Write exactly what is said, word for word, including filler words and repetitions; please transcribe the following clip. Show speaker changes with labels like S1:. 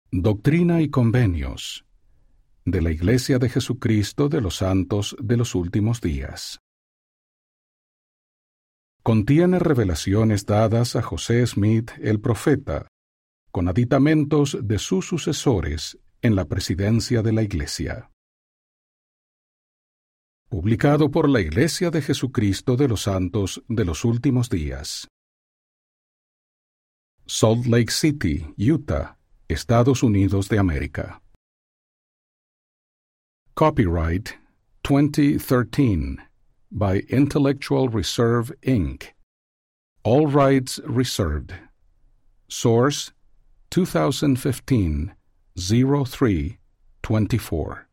S1: Doctrina y Convenios de la Iglesia de Jesucristo de los Santos de los Últimos Días. Contiene revelaciones dadas a José Smith el profeta, con aditamentos de sus sucesores en la presidencia de la Iglesia. Publicado por la Iglesia de Jesucristo de los Santos de los Últimos Días. Salt Lake City, Utah, Estados Unidos de América. Copyright twenty thirteen by Intellectual Reserve, Incorporated. All rights reserved. Source two thousand fifteen oh three twenty-four.